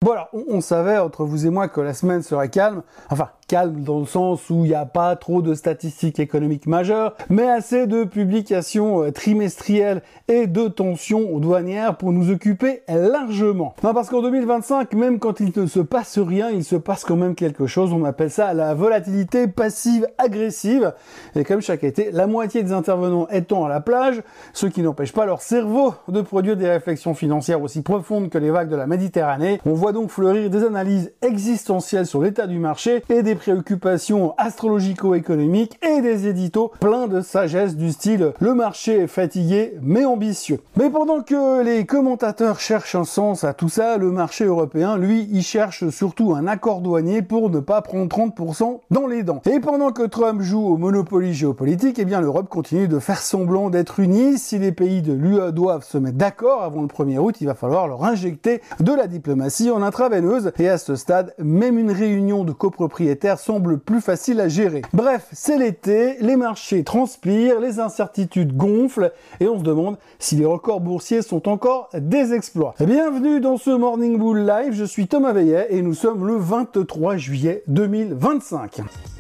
Bon alors, on savait entre vous et moi que la semaine serait calme, enfin calme dans le sens où il n'y a pas trop de statistiques économiques majeures, mais assez de publications trimestrielles et de tensions douanières pour nous occuper largement. Non, parce qu'en 2025, même quand il ne se passe rien, il se passe quand même quelque chose, on appelle ça la volatilité passive-agressive, et comme chaque été, la moitié des intervenants étant à la plage, ce qui n'empêche pas leur cerveau de produire des réflexions financières aussi profondes que les vagues de la Méditerranée, on voit donc fleurir des analyses existentielles sur l'état du marché et des préoccupations astrologico-économiques et des éditos pleins de sagesse du style « le marché est fatigué mais ambitieux ». Mais pendant que les commentateurs cherchent un sens à tout ça, le marché européen, lui, il cherche surtout un accord douanier pour ne pas prendre 30% dans les dents. Et pendant que Trump joue au Monopoly géopolitique, eh bien l'Europe continue de faire semblant d'être unie. Si les pays de l'UE doivent se mettre d'accord avant le 1er août, il va falloir leur injecter de la diplomatie en intraveineuse. Et à ce stade, même une réunion de copropriétaires semble plus facile à gérer. Bref, c'est l'été, les marchés transpirent, les incertitudes gonflent et on se demande si les records boursiers sont encore des exploits. Bienvenue dans ce Morning Bull Live, je suis Thomas Veillet et nous sommes le 23 juillet 2025.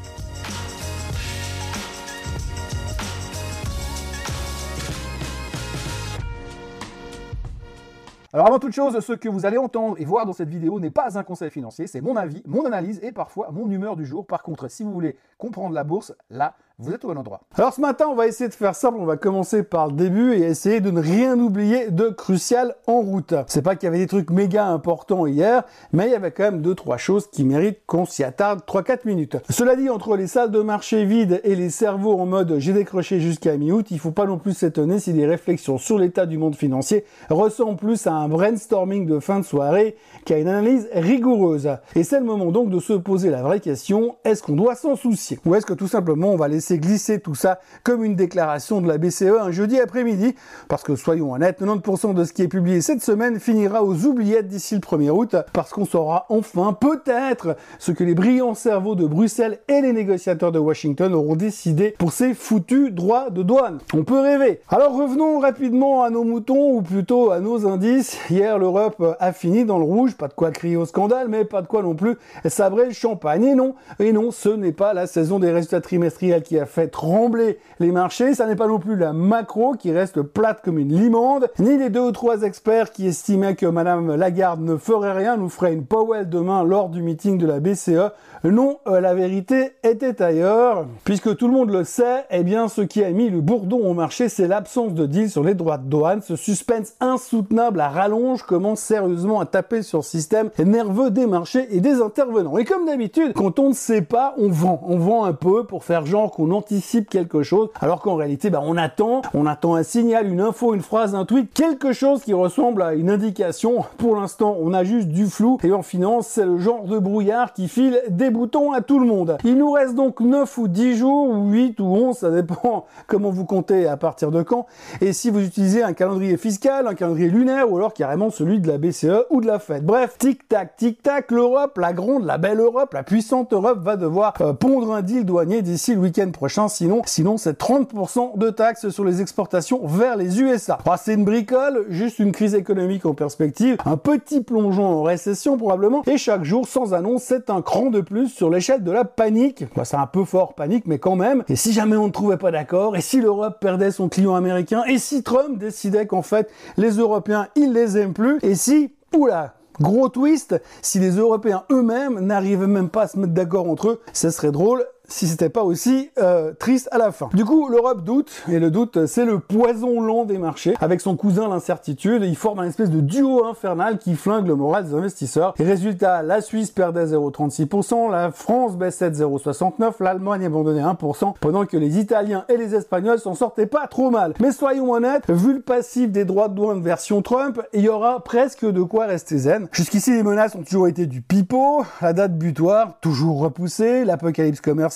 Alors avant toute chose, ce que vous allez entendre et voir dans cette vidéo n'est pas un conseil financier, c'est mon avis, mon analyse et parfois mon humeur du jour. Par contre, si vous voulez comprendre la bourse, là, vous êtes au bon endroit. Alors ce matin, on va essayer de faire simple, on va commencer par le début et essayer de ne rien oublier de crucial en route. C'est pas qu'il y avait des trucs méga importants hier, mais il y avait quand même 2-3 choses qui méritent qu'on s'y attarde 3-4 minutes. Cela dit, entre les salles de marché vides et les cerveaux en mode j'ai décroché jusqu'à mi-août, il faut pas non plus s'étonner si les réflexions sur l'état du monde financier ressemblent plus à un brainstorming de fin de soirée qu'à une analyse rigoureuse. Et c'est le moment donc de se poser la vraie question, est-ce qu'on doit s'en soucier? Ou est-ce que tout simplement on va laisser glisser tout ça comme une déclaration de la BCE un jeudi après-midi? Parce que soyons honnêtes, 90% de ce qui est publié cette semaine finira aux oubliettes d'ici le 1er août, parce qu'on saura enfin peut-être ce que les brillants cerveaux de Bruxelles et les négociateurs de Washington auront décidé pour ces foutus droits de douane. On peut rêver. Alors revenons rapidement à nos moutons, ou plutôt à nos indices. Hier, l'Europe a fini dans le rouge, pas de quoi crier au scandale, mais pas de quoi non plus sabrer le champagne. Et non, ce n'est pas la saison des résultats trimestriels qui a fait trembler les marchés, ça n'est pas non plus la macro qui reste plate comme une limande, ni les 2 ou 3 experts qui estimaient que Madame Lagarde ne ferait rien, nous ferait une Powell demain lors du meeting de la BCE. Non, la vérité était ailleurs, puisque tout le monde le sait, eh bien ce qui a mis le bourdon au marché, c'est l'absence de deal sur les droits de douane. Ce suspense insoutenable à rallonge commence sérieusement à taper sur le système nerveux des marchés et des intervenants. Et comme d'habitude, quand on ne sait pas, on vend un peu pour faire genre qu'on anticipe quelque chose, alors qu'en réalité, on attend un signal, une info, une phrase, un tweet, quelque chose qui ressemble à une indication. Pour l'instant, on a juste du flou, et en finance, c'est le genre de brouillard qui file des boutons à tout le monde. Il nous reste donc 9 ou 10 jours, ou 8 ou 11, ça dépend comment vous comptez à partir de quand, et si vous utilisez un calendrier fiscal, un calendrier lunaire, ou alors carrément celui de la BCE ou de la Fed. Bref, tic-tac, l'Europe, la grande, la belle Europe, la puissante Europe va devoir pondre un deal douanier d'ici le week-end prochain, sinon c'est 30% de taxes sur les exportations vers les USA. C'est une bricole, juste une crise économique en perspective, un petit plongeon en récession probablement, et chaque jour, sans annonce, c'est un cran de plus sur l'échelle de la panique. C'est un peu fort panique, mais quand même. Et si jamais on ne trouvait pas d'accord, et si l'Europe perdait son client américain, et si Trump décidait qu'en fait, les Européens, ils les aiment plus, et si, oula, gros twist, si les Européens eux-mêmes n'arrivaient même pas à se mettre d'accord entre eux, ça serait drôle si c'était pas aussi triste à la fin. Du coup, l'Europe doute, et le doute, c'est le poison lent des marchés. Avec son cousin, l'incertitude, il forme un espèce de duo infernal qui flingue le moral des investisseurs. Et résultat, la Suisse perdait 0,36%, la France baissait de 0,69%, l'Allemagne abandonnait 1%, pendant que les Italiens et les Espagnols s'en sortaient pas trop mal. Mais soyons honnêtes, vu le passif des droits de douane version Trump, il y aura presque de quoi rester zen. Jusqu'ici, les menaces ont toujours été du pipeau, la date butoir, toujours repoussée, l'apocalypse commerciale,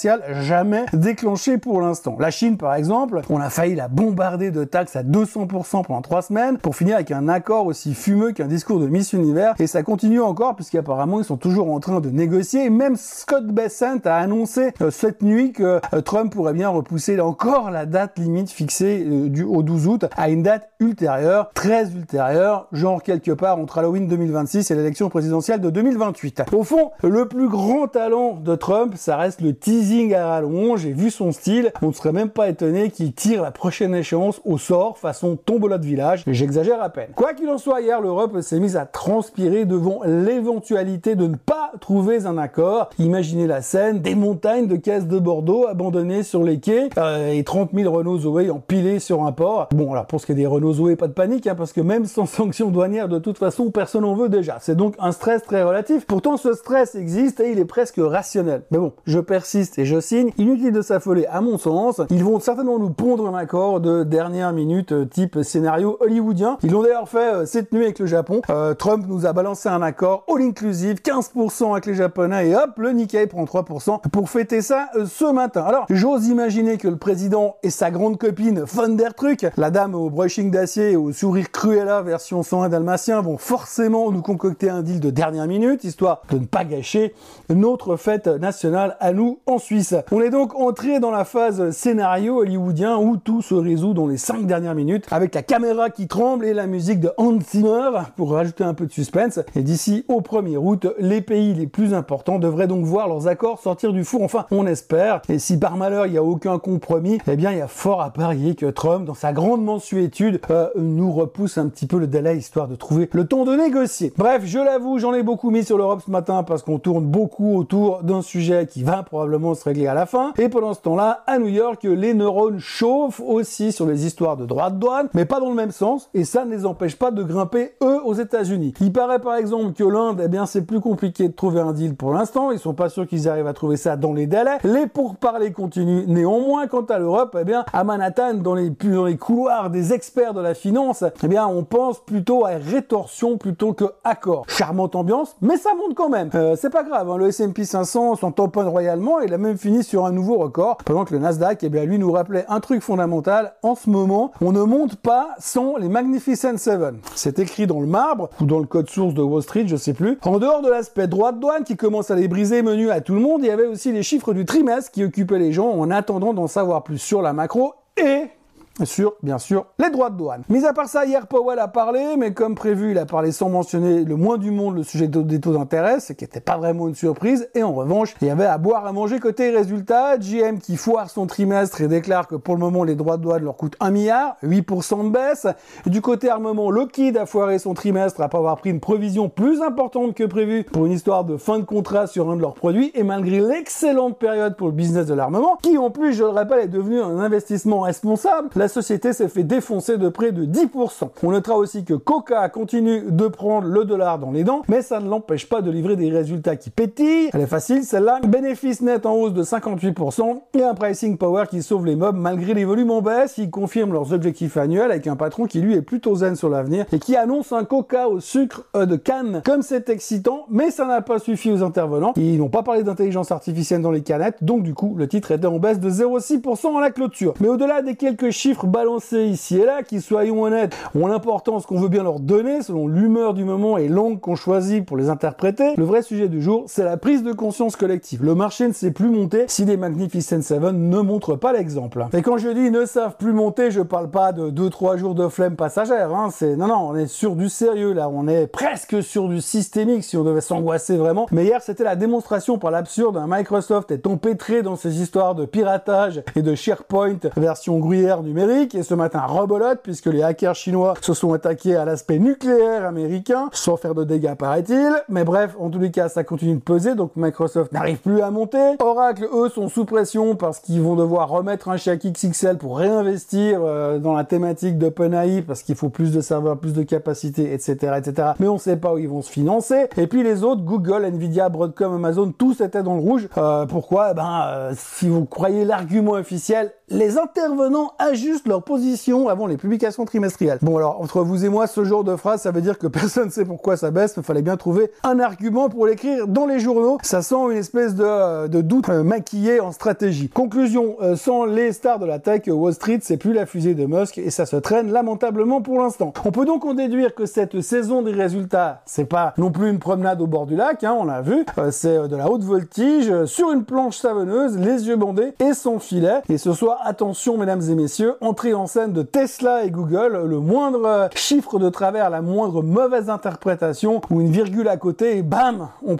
commerciale jamais déclenchée pour l'instant. La Chine, par exemple, on a failli la bombarder de taxes à 200% pendant 3 semaines pour finir avec un accord aussi fumeux qu'un discours de Miss Univers, et ça continue encore puisqu'apparemment ils sont toujours en train de négocier, et même Scott Bessent a annoncé cette nuit que Trump pourrait bien repousser encore la date limite fixée au 12 août à une date ultérieure, très ultérieure, genre quelque part entre Halloween 2026 et l'élection présidentielle de 2028. Au fond, le plus grand talent de Trump, ça reste le teasing à rallonge, et vu son style, on ne serait même pas étonné qu'il tire la prochaine échéance au sort façon tombola de village, j'exagère à peine. Quoi qu'il en soit, hier l'Europe s'est mise à transpirer devant l'éventualité de ne pas trouver un accord. Imaginez la scène, des montagnes de caisses de Bordeaux abandonnées sur les quais et 30 000 Renault Zoé empilés sur un port. Bon, alors pour ce qui est des Renault Zoé, pas de panique, hein, parce que même sans sanction douanière, de toute façon, personne n'en veut déjà. C'est donc un stress très relatif. Pourtant, ce stress existe et il est presque rationnel. Mais bon, je persiste et je signe. Inutile de s'affoler, à mon sens. Ils vont certainement nous pondre un accord de dernière minute type scénario hollywoodien. Ils l'ont d'ailleurs fait cette nuit avec le Japon. Trump nous a balancé un accord all-inclusive, 15% avec les Japonais, et hop, le Nikkei prend 3% pour fêter ça ce matin. Alors, j'ose imaginer que le président et sa grande copine Von der Truc, la dame au brushing d'acier et au sourire Cruella version 101 dalmatien, vont forcément nous concocter un deal de dernière minute, histoire de ne pas gâcher notre fête nationale à nous en Suisse. On est donc entré dans la phase scénario hollywoodien où tout se résout dans les 5 dernières minutes, avec la caméra qui tremble et la musique de Hans Zimmer pour rajouter un peu de suspense. Et d'ici au 1er août, les pays les plus importants devraient donc voir leurs accords sortir du four. Enfin, on espère. Et si par malheur il n'y a aucun compromis, eh bien il y a fort à parier que Trump, dans sa grande mansuétude, nous repousse un petit peu le délai, histoire de trouver le temps de négocier. Bref, je l'avoue, j'en ai beaucoup mis sur l'Europe ce matin parce qu'on tourne beaucoup autour d'un sujet qui va probablement se régler à la fin. Et pendant ce temps-là, à New York, les neurones chauffent aussi sur les histoires de droits de douane, mais pas dans le même sens, et ça ne les empêche pas de grimper, eux, aux États-Unis. Il paraît par exemple que l'Inde, eh bien, c'est plus compliqué de trouver un deal pour l'instant. Ils sont pas sûrs qu'ils arrivent à trouver ça dans les délais. Les pourparlers continuent néanmoins. Quant à l'Europe, eh bien, à Manhattan, dans les couloirs des experts de la finance, eh bien, on pense plutôt à rétorsion plutôt que accord. Charmante ambiance, mais ça monte quand même. C'est pas grave, hein, le S&P 500 s'en tamponne royalement et il a même fini sur un nouveau record, pendant que le Nasdaq, eh bien, lui nous rappelait un truc fondamental. En ce moment, on ne monte pas sans les Magnificent Seven. C'est écrit dans le marbre, ou dans le code source de Wall Street, je sais plus. En dehors de l'aspect droit de douane qui commence à les briser menu à tout le monde, il y avait aussi les chiffres du trimestre qui occupaient les gens en attendant d'en savoir plus sur la macro et sur, bien sûr, les droits de douane. Mis à part ça, hier, Powell a parlé, mais comme prévu, il a parlé sans mentionner le moins du monde le sujet des taux d'intérêt, ce qui n'était pas vraiment une surprise, et en revanche, il y avait à boire, à manger côté résultats. GM qui foire son trimestre et déclare que pour le moment, les droits de douane leur coûtent 1 milliard, 8% de baisse. Du côté armement, Lockheed a foiré son trimestre après avoir pris une provision plus importante que prévu pour une histoire de fin de contrat sur un de leurs produits, et malgré l'excellente période pour le business de l'armement, qui en plus, je le rappelle, est devenu un investissement responsable, la société s'est fait défoncer de près de 10%. On notera aussi que Coca continue de prendre le dollar dans les dents, mais ça ne l'empêche pas de livrer des résultats qui pétillent. Elle est facile, celle-là. Bénéfice net en hausse de 58% et un pricing power qui sauve les mobs malgré les volumes en baisse. Ils confirment leurs objectifs annuels avec un patron qui lui est plutôt zen sur l'avenir et qui annonce un Coca au sucre de canne. Comme c'est excitant, mais ça n'a pas suffi aux intervenants. Ils n'ont pas parlé d'intelligence artificielle dans les canettes, donc du coup, le titre était en baisse de 0,6% à la clôture. Mais au-delà des quelques chiffres balancés ici et là, qui, soyons honnêtes, ont l'importance qu'on veut bien leur donner selon l'humeur du moment et l'angle qu'on choisit pour les interpréter, le vrai sujet du jour, c'est la prise de conscience collective. Le marché ne sait plus monter si les Magnificent Seven ne montrent pas l'exemple. Et quand je dis ne savent plus monter, je parle pas de 2-3 jours de flemme passagère, hein. Non, on est sur du sérieux là, on est presque sur du systémique si on devait s'angoisser vraiment. Mais hier, c'était la démonstration par l'absurde, un Microsoft est empêtré dans ces histoires de piratage et de SharePoint version gruyère numérique. Et ce matin, rebolote, puisque les hackers chinois se sont attaqués à l'aspect nucléaire américain, sans faire de dégâts, paraît-il. Mais bref, en tous les cas, ça continue de peser, donc Microsoft n'arrive plus à monter. Oracle, eux, sont sous pression parce qu'ils vont devoir remettre un chèque XXL pour réinvestir dans la thématique d'OpenAI, parce qu'il faut plus de serveurs, plus de capacité, etc., etc. Mais on ne sait pas où ils vont se financer. Et puis les autres, Google, Nvidia, Broadcom, Amazon, tous étaient dans le rouge. Pourquoi? Si vous croyez l'argument officiel, les intervenants ajustent réajustent leur position avant les publications trimestrielles. Bon alors, entre vous et moi, ce genre de phrase, ça veut dire que personne ne sait pourquoi ça baisse, il fallait bien trouver un argument pour l'écrire dans les journaux. Ça sent une espèce de doute maquillé en stratégie. Conclusion, sans les stars de la tech, Wall Street, c'est plus la fusée de Musk et ça se traîne lamentablement pour l'instant. On peut donc en déduire que cette saison des résultats, c'est pas non plus une promenade au bord du lac, on l'a vu, c'est de la haute voltige, sur une planche savonneuse, les yeux bandés et sans filet. Et ce soir, attention mesdames et messieurs, entrée en scène de Tesla et Google, le moindre chiffre de travers, la moindre mauvaise interprétation ou une virgule à côté et bam, on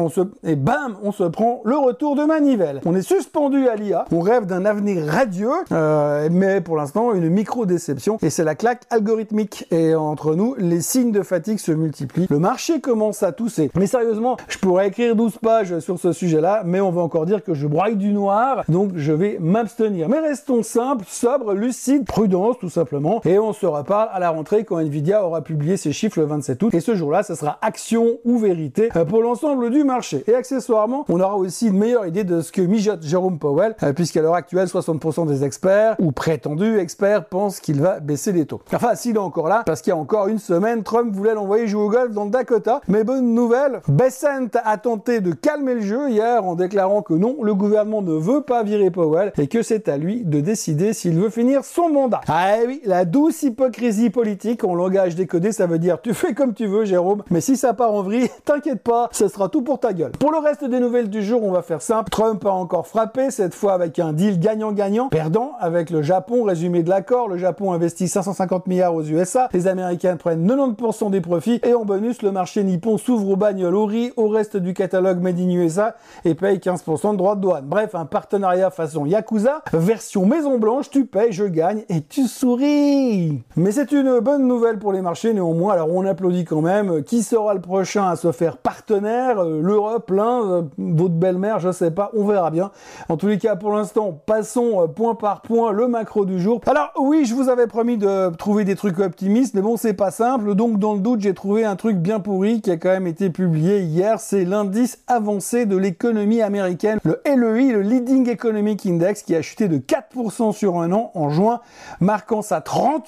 se prend le retour de manivelle. On est suspendu à l'IA, on rêve d'un avenir radieux, mais pour l'instant une micro-déception et c'est la claque algorithmique. Et entre nous, les signes de fatigue se multiplient. Le marché commence à tousser. Mais sérieusement, je pourrais écrire 12 pages sur ce sujet-là, mais on va encore dire que je broye du noir, donc je vais m'abstenir. Mais restons simples, sobres, lucides, prudence tout simplement, et on se reparle à la rentrée quand Nvidia aura publié ses chiffres le 27 août. Et ce jour-là, ça sera action ou vérité pour l'ensemble du marché. Et accessoirement, on aura aussi une meilleure idée de ce que mijote Jérôme Powell, puisqu'à l'heure actuelle, 60% des experts, ou prétendus experts, pensent qu'il va baisser les taux. Enfin, s'il est encore là, parce qu'il y a encore une semaine, Trump voulait l'envoyer jouer au golf dans le Dakota. Mais bonne nouvelle, Bessent a tenté de calmer le jeu hier en déclarant que non, le gouvernement ne veut pas virer Powell et que c'est à lui de décider s'il veut finir son mandat. Ah oui, la douce hypocrisie politique en langage décodé, ça veut dire tu fais comme tu veux Jérôme, mais si ça part en vrille, t'inquiète pas, ce sera tout pour ta gueule. Pour le reste des nouvelles du jour, on va faire simple. Trump a encore frappé, cette fois avec un deal gagnant-gagnant, perdant avec le Japon. Résumé de l'accord, le Japon investit 550 milliards aux USA, les Américains prennent 90% des profits et en bonus, le marché nippon s'ouvre aux bagnoles, au riz, au reste du catalogue Made in USA et paye 15% de droits de douane. Bref, un partenariat façon Yakuza, version Maison Blanche, tu payes, je gagne et tu souris. Mais c'est une bonne nouvelle pour les marchés néanmoins, alors on applaudit quand même. Qui sera le prochain à se faire partenaire? L'Europe, l'Inde, votre belle-mère, je sais pas, on verra bien. En tous les cas, pour l'instant, passons point par point le macro du jour. Alors oui, je vous avais promis de trouver des trucs optimistes, mais bon, c'est pas simple, donc dans le doute, j'ai trouvé un truc bien pourri qui a quand même été publié hier, c'est l'indice avancé de l'économie américaine, le LEI, le Leading Economic Index, qui a chuté de 4% sur un an en juin, marquant sa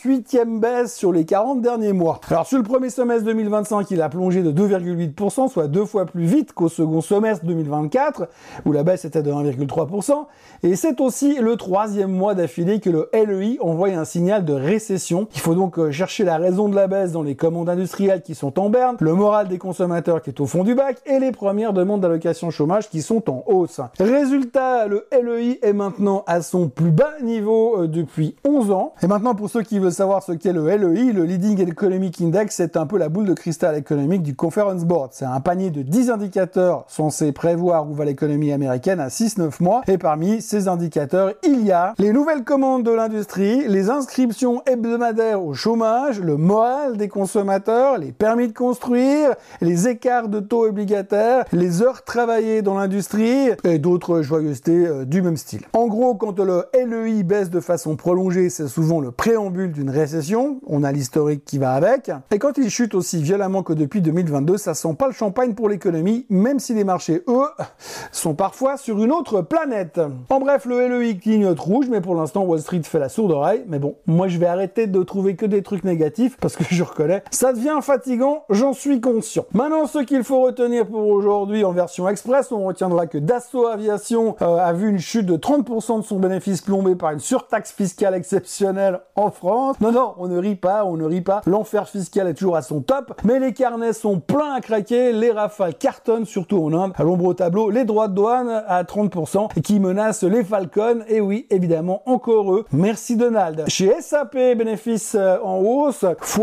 38e baisse sur les 40 derniers mois. Alors sur le premier semestre 2025, il a plongé de 2,8%, soit 2 fois plus vite qu'au second semestre 2024, où la baisse était de 1,3%, et c'est aussi le troisième mois d'affilée que le LEI envoie un signal de récession. Il faut donc chercher la raison de la baisse dans les commandes industrielles qui sont en berne, le moral des consommateurs qui est au fond du bac, et les premières demandes d'allocation chômage qui sont en hausse. Résultat, le LEI est maintenant à son plus bas niveau depuis 11 ans. Et maintenant, pour ceux qui veulent savoir ce qu'est le LEI, le Leading Economic Index, c'est un peu la boule de cristal économique du Conference Board. C'est un panier de 10 indicateurs censés prévoir où va l'économie américaine à 6-9 mois. Et parmi ces indicateurs, il y a les nouvelles commandes de l'industrie, les inscriptions hebdomadaires au chômage, le moral des consommateurs, les permis de construire, les écarts de taux obligataires, les heures travaillées dans l'industrie et d'autres joyeusetés du même style. En gros, quand le LEI baisse de façon prolongée, c'est souvent le préambule d'une récession. On a l'historique qui va avec. Et quand il chute aussi violemment que depuis 2022, ça sent pas le champagne pour l'économie, même si les marchés, eux, sont parfois sur une autre planète. En bref, le LEI clignote rouge, mais pour l'instant, Wall Street fait la sourde oreille. Mais bon, moi je vais arrêter de trouver que des trucs négatifs, parce que je reconnais, ça devient fatigant, j'en suis conscient. Maintenant, ce qu'il faut retenir pour aujourd'hui en version express, on retiendra que Dassault Aviation a vu une chute de 30% de son bénéfice plombé par une surtaxe fiscale exceptionnelle en France. Non, on ne rit pas, l'enfer fiscal est toujours à son top, mais les carnets sont pleins à craquer, les rafales cartonnent, surtout en Inde. À l'ombre au tableau, les droits de douane à 30% et qui menacent les Falcons, et oui, évidemment, encore eux. Merci Donald. Chez SAP, bénéfices en hausse,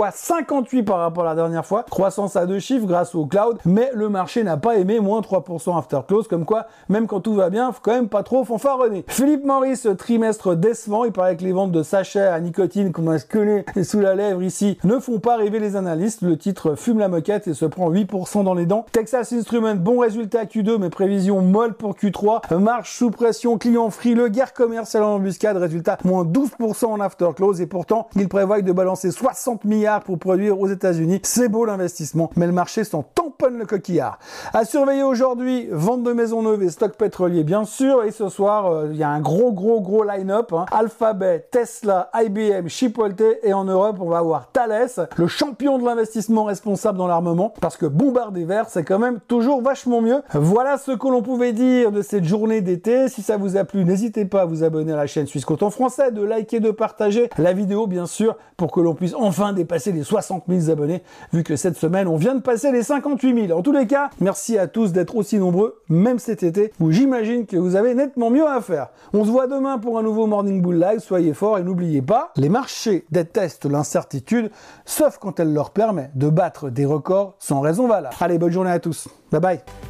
x58 par rapport à la dernière fois, croissance à 2 chiffres grâce au cloud, mais le marché n'a pas aimé, moins 3% after close, comme quoi, même quand tout va bien, faut quand même pas trop fanfaronner. Philippe Morris, trimestre décevant, il paraît que les ventes de sachets à nicotine, qu'on a collé sous la lèvre ici, ne font pas rêver les analystes, le titre fume la moquette et se prend 8% dans les dents. Texas Instruments, bon résultat Q2, mais prévision molle pour Q3, marge sous pression, client frileux, guerre commerciale en embuscade, résultat, moins 12% en after close, et pourtant, il prévoit de balancer 60 milliards pour produire aux États-Unis. C'est beau l'investissement, mais le marché s'en tamponne le coquillard. À surveiller aujourd'hui, vente de maisons neuves et stock pétrolier bien sûr, et ce soir, il y a un gros line-up, Alphabet, Alphabet, Tesla, IBM, Chipotle, et en Europe, on va avoir Thales, le champion de l'investissement responsable dans l'armement, parce que bombarder vert, c'est quand même toujours vachement mieux. Voilà ce que l'on pouvait dire de cette journée d'été. Si ça vous a plu, n'hésitez pas à vous abonner à la chaîne Swissquote en français, de liker, de partager la vidéo, bien sûr, pour que l'on puisse enfin dépasser les 60 000 abonnés, vu que cette semaine, on vient de passer les 58 000. En tous les cas, merci à tous d'être aussi nombreux, même cet été, où j'imagine que vous avez nettement mieux à faire. On se voit demain pour un nouveau Morning Bull Live. Soyez forts et n'oubliez pas, les marchés détestent l'incertitude, sauf quand elle leur permet de battre des records sans raison valable. Allez, bonne journée à tous. Bye bye.